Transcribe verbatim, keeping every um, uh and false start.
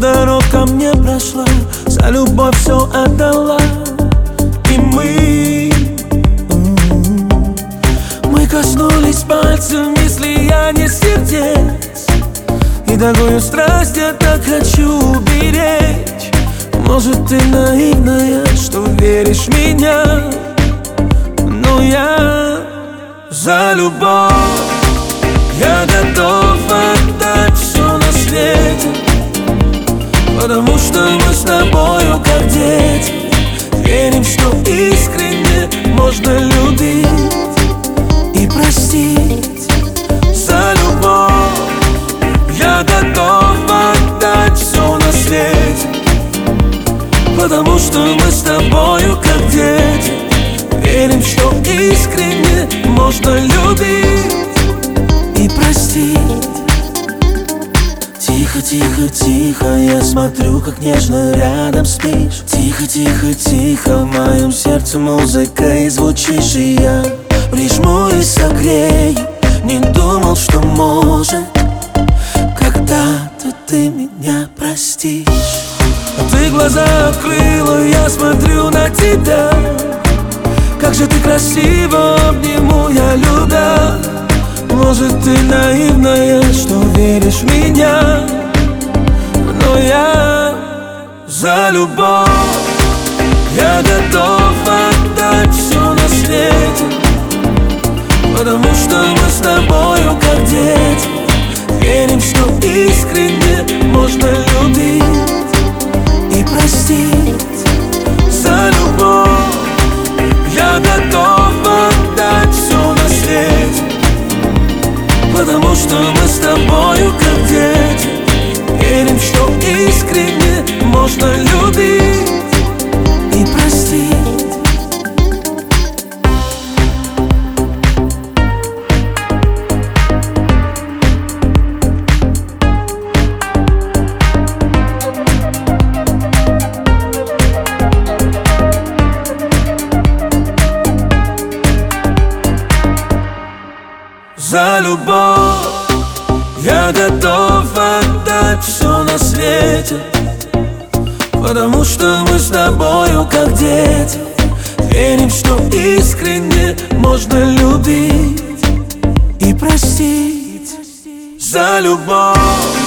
дорог ко мне прошла, за любовь все отдала. И мы, мы коснулись пальцами слияния сердец. И такую страсть я так хочу уберечь. Может, ты наивная, что веришь в меня, но я за любовь. Я готов отдать все на свете, потому что мы с тобою как дети. Верим, что искренне можно любить и простить. За любовь я готов отдать все на свете, потому что мы с тобою как дети. Верим, что искренне можно любить и простить. Тихо, тихо, тихо, я смотрю, как нежно рядом спишь. Тихо, тихо, тихо, в моем сердце музыкой звучишь. И я прижму и согрею. Не думал, что может когда-то ты меня простишь. Ты глаза открыла, я смотрю на тебя. Как же ты красиво, обниму я, любя. Может, ты наивная, что веришь в меня, но я за любовь. Я готов отдать все на свете, потому что мы с тобою как дети. Верим, что искренне можно любить и простить. За любовь я готов отдать все на свете, потому что мы с тобою как дети. Верим, что искренне можно любить и простить. За любовь я готов отдать все на свете, потому что мы с тобою как дети. Верим, что искренне можно любить и простить. За любовь